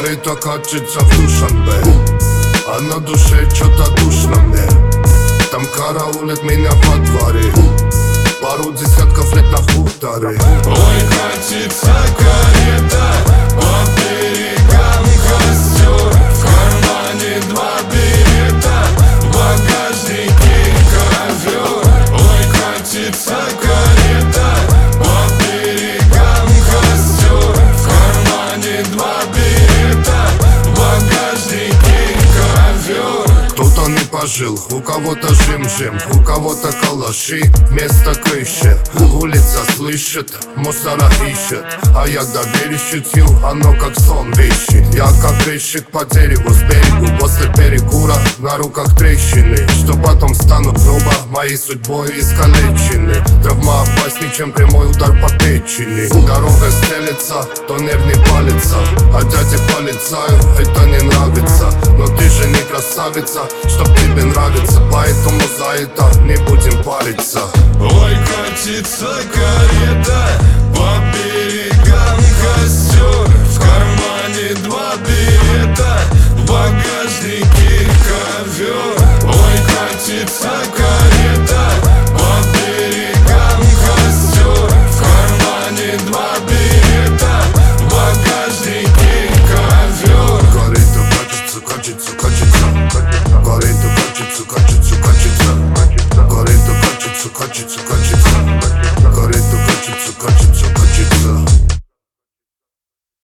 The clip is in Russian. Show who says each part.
Speaker 1: Пары-то катится в Душанбе, а на душе что-то душно мне. Там караулят меня во дворе, пару десятков лет на хуторе.
Speaker 2: Ой, катится карета, по берегам костер, в кармане 2 билета, в багажнике ковер. Ой, катится карета, по берегам костер, в кармане 2 билета, в багажнике ковер.
Speaker 1: Кто-то не пожил, у кого-то жим-жим, у кого-то калаши вместо крыши. Улица слышит, мусора ищет, а я доверие щутил, оно как сон вещи. Я как резчик по дереву с берегу, после перекура на руках трещины, что потом станут грубо моей судьбой искалечены. Травма опаснее, чем прямой удар по печени. Дорога стелется, то нервный палится, а дяде полицаю это не нравится. Но ты же не красавица, чтоб тебе нравится, поэтому за это не будем париться.
Speaker 2: Ой, катится карета, по берегам костер, в кармане 2 билета, в багажнике ковер. Ой, катится